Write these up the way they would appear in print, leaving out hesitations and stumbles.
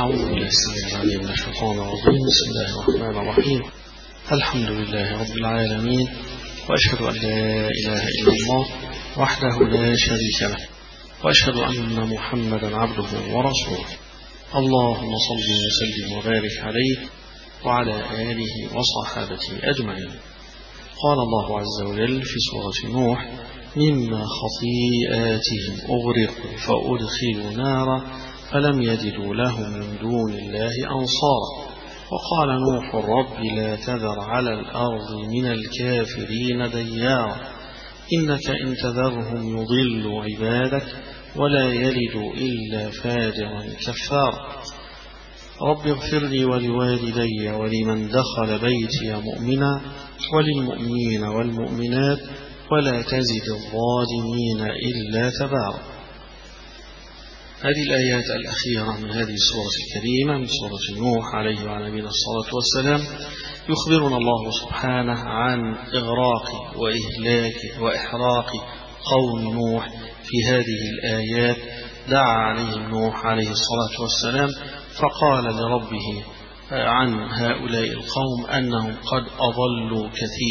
أعوذ بالله السميع العليم من الشيطان الرجيم. بسم الله الرحمن الرحيم. الحمد لله رب العالمين، وأشهد أن لا إله إلا الله وحده لا شريك له، وأشهد أن محمدا عبده ورسوله. اللهم صل وسلم وبارك عليه وعلى آله وصحابته أجمعين. قال الله عز وجل في سورة نوح: مما خطيئاتهم أغرقوا فأدخلوا نارا فلم يجدوا لهم من دون الله أنصارا. وقال نوح: رب لا تذر على الأرض من الكافرين ديارا إنك إن تذرهم يضلوا عبادك ولا يلدوا إلا فاجرا كفارا. رب اغفر لي ولوالدي ولمن دخل بيتي مؤمنا وللمؤمنين والمؤمنات ولا تزد الظالمين إلا تبارا. هذه الآيات الأخيرة من هذه السورة الكريمة من سورة نوح عليه وعلى نبينا الصلاة والسلام يخبرنا الله سبحانه عن إغراق وإهلاك وإحراق قوم نوح. في هذه الآيات دعا عليهم نوح عليه الصلاة والسلام فقال لربه عن هؤلاء القوم أنهم قد أضلوا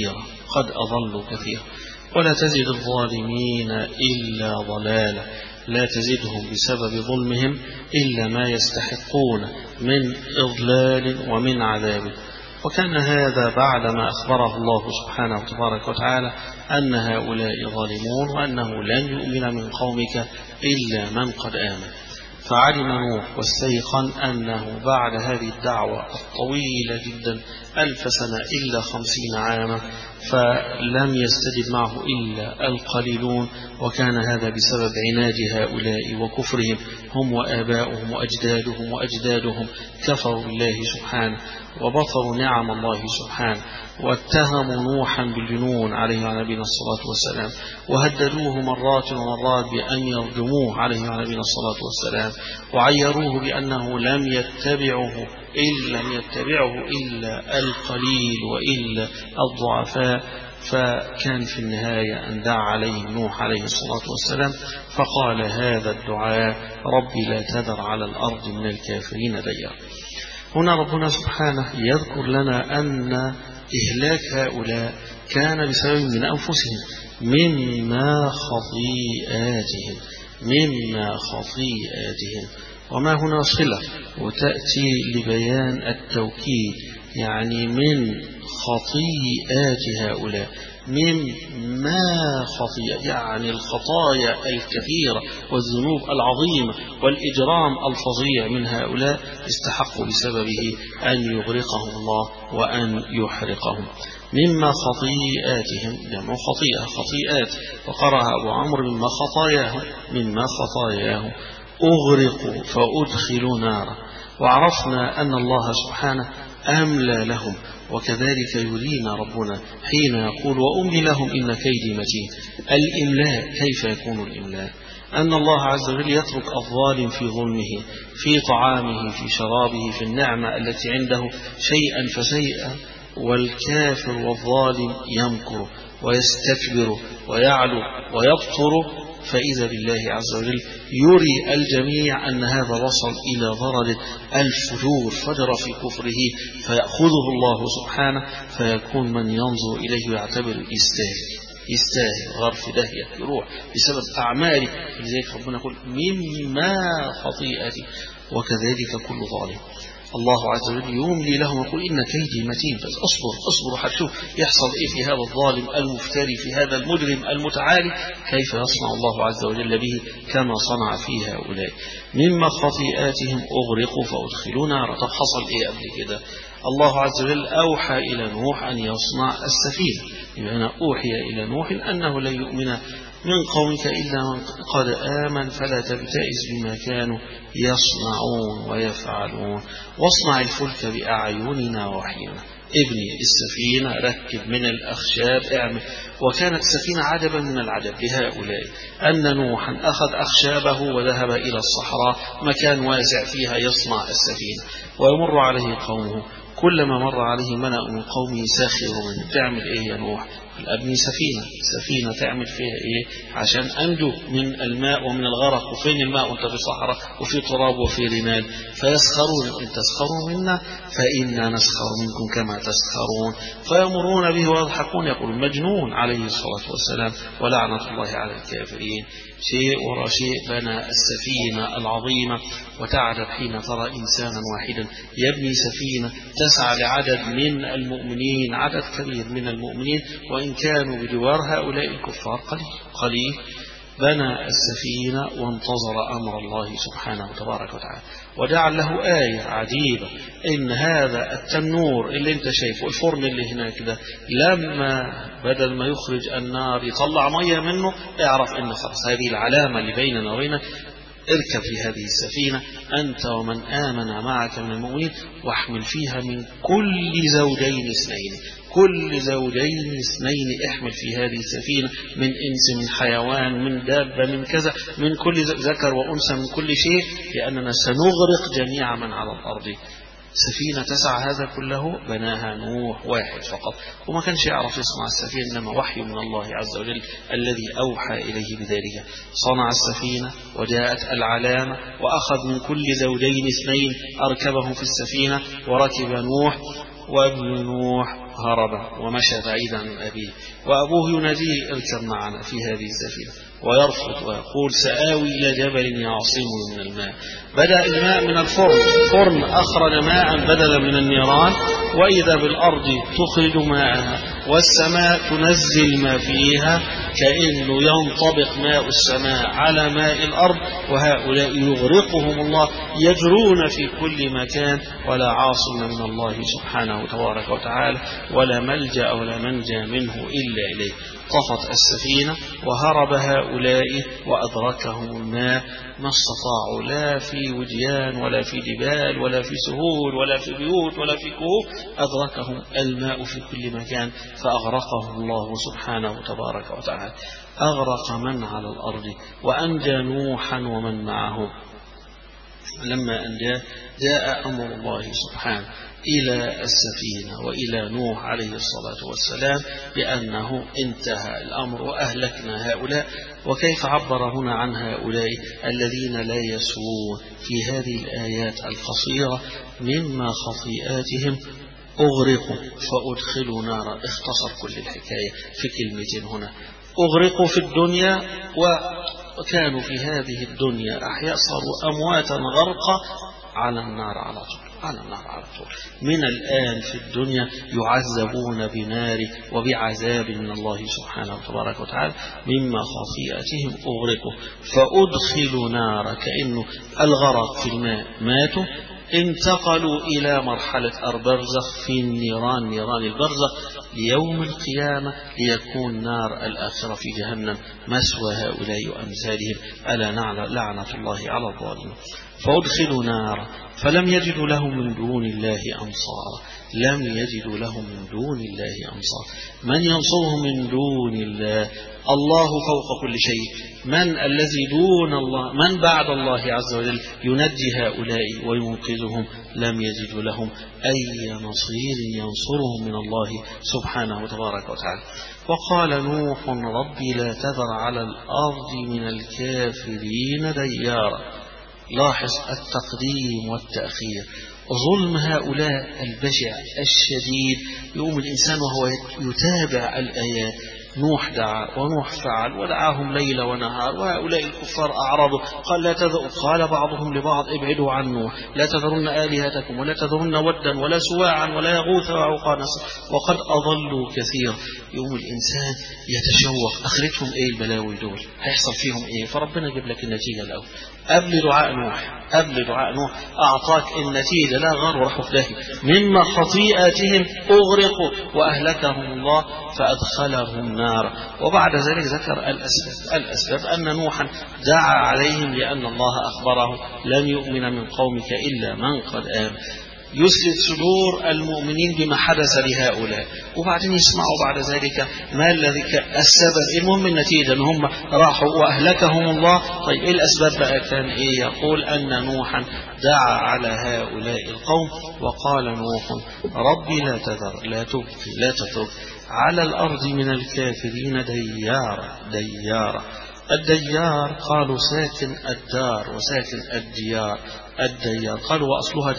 كثيرا ولا تزد الظالمين إلا ضلالا، لا تزدهم بسبب ظلمهم إلا ما يستحقون من إضلال ومن عذاب. وكان هذا بعدما أخبره الله سبحانه وتبارك وتعالى أن هؤلاء ظالمون وأنه لن يؤمن من قومك إلا من قد آمن. فعلم نوح واستيقن أنه بعد هذه الدعوة الطويلة جدا 1000 سنة إلا 50 عاما فلم يستجب معه إلا القليلون، وكان هذا بسبب عناد هؤلاء وكفرهم. هم وآباؤهم وأجدادهم كفروا بالله سبحانه وبطروا نعم الله سبحانه، واتهموا نوحا بالجنون عليه وعلى نبينا الصلاة والسلام، وهددوه مرات ومرات بأن يرجموه عليه وعلى نبينا الصلاة والسلام، وعيروه بأنه لم يتبعه إلا القليل وإلا الضعفاء. فكان في النهاية أن دعا عليهم نوح عليه الصلاة والسلام فقال هذا الدعاء: رب لا تذر على الأرض من الكافرين ديارا. هنا ربنا سبحانه يذكر لنا أن إهلاك هؤلاء كان بسبب من أنفسهم مما خطيئاتهم. وما هنا صلة وتأتي لبيان التوكيد، يعني من خطيئات هؤلاء، مما خطيئة يعني الخطايا الكثيرة والذنوب العظيمة والإجرام الفظيع من هؤلاء استحقوا بسببه أن يغرقهم الله وأن يحرقهم. مما خطيئاتهم جمع خطيئات، وقرأ أبو عمرو مما خطاياهم أغرقوا فأدخلوا نارا. وعرفنا أن الله سبحانه أملى لهم، وكذلك يرينا ربنا حين يقول وأملي لهم إن كيدي متين. الإملاء كيف يكون الإملاء؟ أن الله عز وجل يترك الظالم في ظلمه، في طعامه، في شرابه، في النعمة التي عنده شيئا فشيئا، والكافر والظالم يمكر ويستكبر ويعلو ويبطر. فإذا بالله عز وجل يري الجميع أن هذا وصل إلى درجة الفجور، فجر في كفره، فيأخذه الله سبحانه فيكون من ينظر إليه ويعتبر يستاهل غرف داهية يروح بسبب أعماله. لذلك ربنا يقول مما خطيئتي، وكذلك كل ظالم الله عز وجل يملي لهم ويقول إن كيدي متين. اصبر حتشوف يحصل إيه في هذا الظالم المفتري، في هذا المجرم المتعالي، كيف يصنع الله عز وجل به كما صنع في هؤلاء. مما خطيئاتهم أغرقوا فأدخلوا نارا. طب حصل إيه قبل كده؟ الله عز وجل أوحى إلى نوح أن يصنع السفينة، يعني أوحي إلى نوح أنه لا يؤمن من قومك إلا من قد آمن فلا تبتئس بما كانوا يصنعون ويفعلون، واصنع الفلك بأعيننا ووحينا. ابني السفينة، ركب من الأخشاب، اعمل. وكانت السفينة عجبا من العجب لهؤلاء أن نوحا أخذ أخشابه وذهب إلى الصحراء، مكان واسع فيها يصنع السفينة، ويمر عليه قومه، كلما مر عليه ملأ من قومه ساخروا منه. تعمل إيه يا نوح؟ أبني سفينة تعمل فيها إيه عشان أنجو من الماء ومن الغرق، وفين الماء وأنت في صحراء وفي تراب وفي رمال. فيسخرون إن تسخروا منا فإنا نسخر منكم كما تسخرون، فيمرون به ويضحكون يقول مجنون عليه الصلاة والسلام ولعنة الله على الكافرين. شيء وراء شيء بنى السفينة العظيمة، وتعجب حين ترى إنسانا واحدا يبني سفينة تسعى لعدد من المؤمنين، عدد كبير من المؤمنين وإن كانوا بجوار هؤلاء الكفار قليل. بنى السفينة وانتظر أمر الله سبحانه وتبارك وتعالى، وجعل له آية عجيبة، إن هذا التنور اللي انت شايفه الفرن اللي هناك ده لما بدل ما يخرج النار يطلع مية منه، اعرف إن خلاص هذه العلامة اللي بيننا وبينك. اركب في هذه السفينة أنت ومن آمن معك من المؤمنين، واحمل فيها من كل زوجين اثنين، كل زوجين اثنين احمل في هذه السفينة، من إنس من حيوان من دابة من كذا، من كل ذكر وأنثى من كل شيء، لأننا سنغرق جميع من على الأرض. سفينة تسع هذا كله بناها نوح واحد فقط، وما كانش يعرف يصنع السفينة إنما وحي من الله عز وجل الذي أوحى إليه بذلك. صنع السفينة وجاءت العلامة وأخذ من كل زوجين اثنين أركبهم في السفينة، وركب نوح، وابن نوح هرب ومشى بعيدا عن أبيه، وأبوه يناديه اركب معنا في هذه السفينة، ويرفض ويقول سآوي إلى جبل يعصمني من الماء. بدأ الماء من فرن أخرج ماء بدلا من النيران، وإذا بالأرض تخرج ماءها والسماء تنزل ما فيها، كأنه ينطبق ماء السماء على ماء الأرض، وهؤلاء يغرقهم الله يجرون في كل مكان، ولا عاصم من الله سبحانه وتبارك وتعالى، ولا ملجأ ولا منجى منه إلا إليه. طفت السفينة وهرب هؤلاء وأدركهم الماء، ما استطاعوا لا في وديان ولا في جبال ولا في سهول ولا في بيوت ولا في كهوف، أدركهم الماء في كل مكان فأغرقهم الله سبحانه وتبارك وتعالى. أغرق من على الأرض وأنجى نوحا ومن معه. لما أنجاه جاء أمر الله سبحانه إلى السفينة وإلى نوح عليه الصلاة والسلام بأنه انتهى الأمر وأهلكنا هؤلاء. وكيف عبر هنا عن هؤلاء الذين لا يسوون في هذه الآيات القصيرة؟ مما خطيئاتهم أغرقوا فأدخلوا نارا. اختصر كل الحكاية في كلمتين هنا، أغرقوا في الدنيا وكانوا في هذه الدنيا أحياء، صاروا أمواتا غرقا على النار على طول، على النار على طول. من الآن في الدنيا يعذبون بنار وبعذاب من الله سبحانه وتبارك وتعالى مما خطيئتهم أغرقوا فأدخلوا نارا، كأنه الغرق في الماء ماتوا، انتقلوا إلى مرحلة البرزخ في النيران، نيران البرزخ ليوم القيامة، ليكون نار الآخرة في جهنم مسوى هؤلاء وأمثالهم، ألا لعنة الله على الظالمين. فأدخلوا نارا فلم يجدوا لهم من دون الله أنصارا، لم يجدوا لهم من دون الله أنصار. من ينصرهم من دون الله؟ الله فوق كل شيء. من الذي دون الله؟ من بعد الله عز وجل ينجي هؤلاء وينقذهم؟ لم يجدوا لهم أي نصير ينصرهم من الله سبحانه وتبارك وتعالى. وقال نوح ربي لا تذر على الأرض من الكافرين ديارا. لاحظ التقديم والتأخير، ظلم هؤلاء البشع الشديد. يقوم الإنسان وهو يتابع الآيات، نوح دعا ونوح فعل ودعاهم ليل ونهار، وهؤلاء الكفار أعرضوا، قال لا تذروا، قال بعضهم لبعض ابعدوا عن نوح لا تذرن آلهتكم ولا تذرن ودا ولا سواعا ولا يغوث ويعوق وقد أضلوا كثير. يوم الإنسان يتشوق أخرتهم إيه البلاوي دول، هيحصل فيهم إيه؟ فربنا يجيب لك النتيجة الأول قبل دعاء نوح، قبل دعاء نوح أعطاك النتيجة، لا غار وراحوا في داهية. مما خطيئاتهم أغرقوا وأهلكهم الله فأدخلهم نارا. وبعد ذلك ذكر الأسباب أن نوحا دعا عليهم لأن الله أخبره لن يؤمن من قومك إلا من قد آمن. يسلد صدور المؤمنين بما حدث لهؤلاء، وبعدين يسمعوا بعد ذلك ما الذي السبب. المهم النتيجة ان هم راحوا واهلكهم الله. طيب ايه الاسباب بقى؟ كان ايه؟ يقول ان نوحا دعا على هؤلاء القوم وقال نوح ربي لا تذر، لا تبقي، لا تترك على الارض من الكافرين ديارا. الديار قالوا ساكن الدار وساكن الديار قالوا وأصلها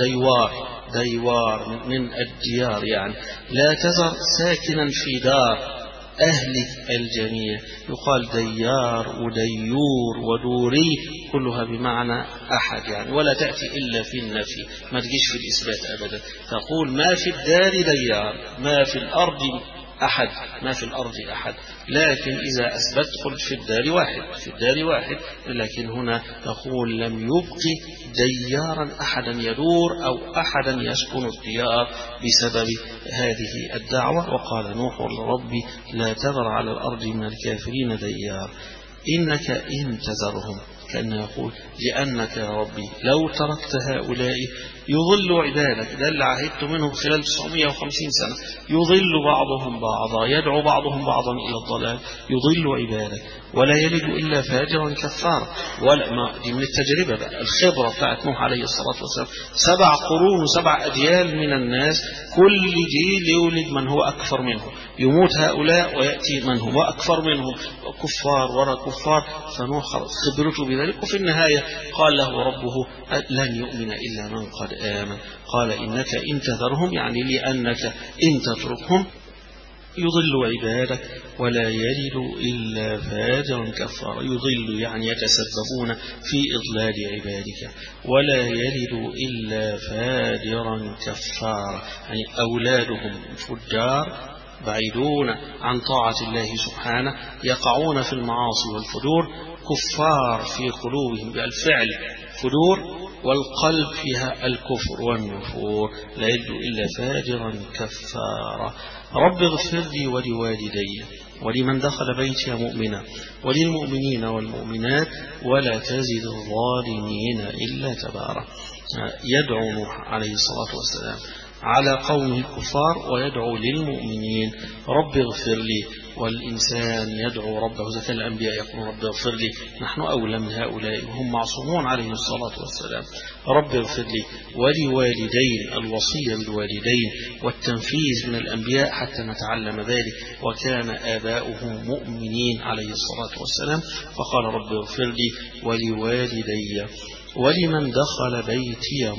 ديوار من الديار، يعني لا تذر ساكنا في دار أهل الجميع. يقال ديار وديور ودوري كلها بمعنى أحد يعني، ولا تأتي إلا في النفي، ما تجيش في الإثبات أبدا. تقول ما في الدار ديار، ما في الأرض أحد، ما في الأرض أحد. لكن إذا أثبت قلت في الدار واحد، لكن هنا تقول لم يبقي ديارا أحدا يدور أو أحدا يسكن الديار بسبب هذه الدعوة. وقال نوح ربي لا تذر على الأرض من الكافرين ديار إنك إن تذرهم، كأنه يقول لأنك يا ربي لو تركت هؤلاء يضل عبادك، ده اللي عهدت منهم خلال 950 سنة، يضل بعضهم بعضا، يدعو بعضهم بعضا إلى الضلال، يضل عبادك ولا يلد إلا فاجرا كفارا. ولا ما دي من التجربة بقى، الخبرة بتاعت نوح عليه الصلاة والسلام، 7 قرون و7 أجيال من الناس، كل جيل يولد من هو أكثر منه، يموت هؤلاء ويأتي من هو أكثر منهم، كفار وراء كفار. فنوح خبرته بذلك، وفي النهاية قال له ربه لن يؤمن إلا من قد آمن. قال إنك إن تذرهم، يعني لأنك إن تتركهم يضل عبادك ولا يلد إلا فاجرا كفارا. يضل يعني يتسببون في إضلال عبادك، ولا يلد إلا فاجرا كفارا، يعني أولادهم فجار بعيدون عن طاعة الله سبحانه، يقعون في المعاصي والفجور، كفار في قلوبهم بالفعل فجور، والقلب فيها الكفر والنفور، لا يلد إلا فاجرا كفارا. رب اغفر لي ولوالدي ولمن دخل بيتي مؤمنا وللمؤمنين والمؤمنات ولا تزد الظالمين إلا تبارا. يدعو نوح عليه الصلاة والسلام على قومه الكفار ويدعو للمؤمنين رب اغفر لي، والإنسان يدعو ربه. إذا كان الأنبياء يقولون رب اغفر لي، نحن أولى من هؤلاء وهم معصومون عليهم الصلاة والسلام. رب اغفر لي ولوالدين، الوصية بالوالدين والتنفيذ من الأنبياء حتى نتعلم ذلك، وكان آباؤه مؤمنين عليه الصلاة والسلام. فقال رب اغفر لي ولوالدي ولمن دخل بيتي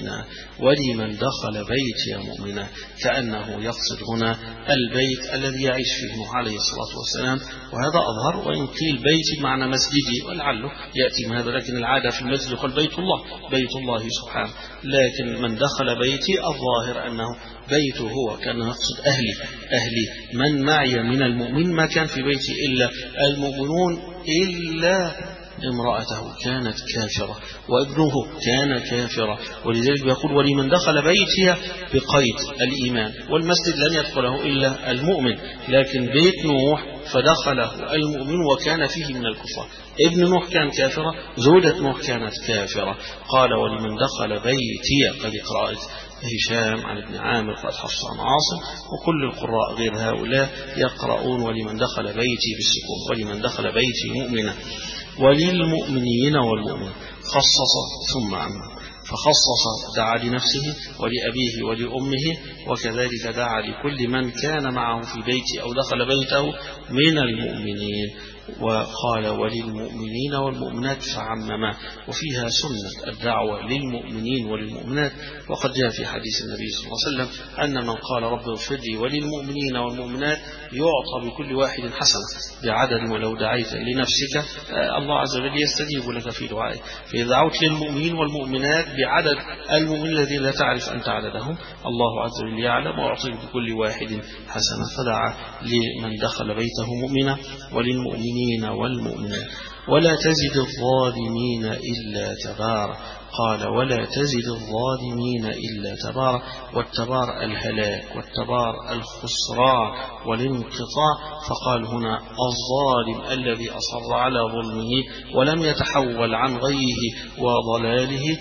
مؤمنا، كأنه يقصد هنا البيت الذي يعيش فيه نوح عليه الصلاة والسلام، وهذا أظهر. وإن قيل بيت بمعنى مسجدي ولعله يأتي من هذا، لكن العادة في المسجد يقول بيت الله سبحانه، لكن من دخل بيتي الظاهر أنه بيته هو، كأنه يقصد أهلي من معي من المؤمن، ما كان في بيتي إلا المؤمنون إلا امرأته كانت كافرة وابنه كان كافرا. ولذلك يقول ولمن دخل بيتي بقيد الإيمان، والمسجد لن يدخله إلا المؤمن، لكن بيت نوح فدخله المؤمن وكان فيه من الكفار. ابن نوح كان كافرا، زوجة نوح كانت كافرة. قال ولمن دخل بيتي، قد قراءة هشام عن ابن عامر قد حفص عن عاصم، وكل القراء غير هؤلاء يقرؤون ولمن دخل بيتي بالسكون، ولمن دخل بيتي مؤمنا وللمؤمنين والمؤمنين. خصص ثم عمم، فخصص دعا لنفسه ولأبيه ولأمه، وكذلك دعا لكل من كان معه في بيته أو دخل بيته من المؤمنين، وقال وللمؤمنين والمؤمنات فعمما. وفيها سنة الدعوة للمؤمنين وللمؤمنات، وقد جاء في حديث النبي صلى الله عليه وسلم أن من قال رب اغفر لي وللمؤمنين والمؤمنات يعطى بكل واحد حسنة بعدد، ولو دعيت لنفسك الله عز وجل يستجيب لك في دعائك. فإذا دعوت للمؤمنين والمؤمنات بعدد المؤمنين الذين لا تعرف أنت عددهم، الله عز وجل يعلم ويعطيك بكل واحد حسنة. فدعا لمن دخل بيته مؤمنا وللمؤمنين والمؤمنات ولا تزد الظالمين إلا تبارا. قال ولا تزد الظالمين إلا تبارا، والتبار الهلاك والتبار الخسران والانقطاع. فقال هنا الظالم الذي أصر على ظلمه ولم يتحول عن غيه وضلاله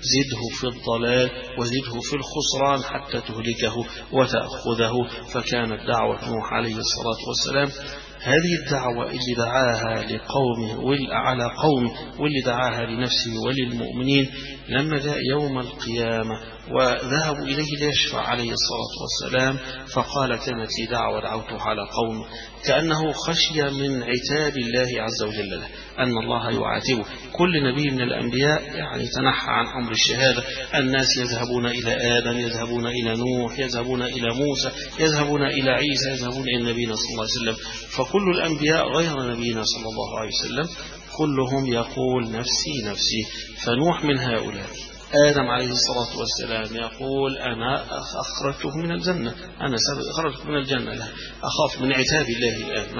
زده في الضلال وزده في الخسران حتى تهلكه وتأخذه. فكانت دعوة نوح عليه الصلاة والسلام هذه الدعوة اللي دعاها لقومه على قومه واللي دعاها لنفسه وللمؤمنين لما جاء يوم القيامة وذهبوا إليه ليشفع عليه الصلاة والسلام فقال كانت لي دعوة دعوتها على قوم، كأنه خشي من عتاب الله عز وجل له، أن الله يعاتبه. كل نبي من الأنبياء يعني تنحى عن أمر الشهادة، الناس يذهبون إلى آدم، يذهبون إلى نوح، يذهبون إلى موسى، يذهبون إلى عيسى، يذهبون إلى نبينا صلى الله عليه وسلم. فكل الأنبياء غير نبينا صلى الله عليه وسلم كلهم يقول نفسي نفسي. فنوح من هؤلاء. آدم عليه الصلاة والسلام يقول أنا أخرجته من الجنة، أنا أخرجته من الجنة لها، أخاف من عتاب الله الآن،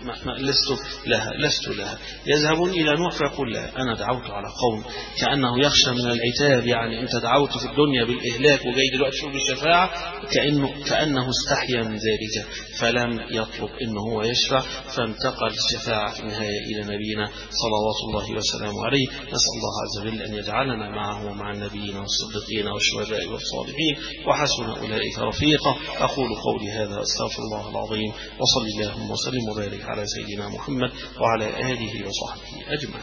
لست لها. يذهبون إلى نوح فيقول لا أنا دعوت على قوم، كأنه يخشى من العتاب، يعني أنت دعوت في الدنيا بالإهلاك وجاي دلوقتي شوف الشفاعة، كأنه استحيا من ذلك فلم يطلب إنه هو يشفع، فانتقل الشفاعة في النهاية إلى نبينا صلوات الله وسلامه عليه. نسأل الله عز وجل أن يجعلنا معه ومع النبيين والصديقين والشهداء والصالحين وحسن أولئك رفيقا. أقول قولي هذا أستغفر الله العظيم، وصلى اللهم وسلم وبارك على سيدنا محمد وعلى آله وصحبه أجمعين.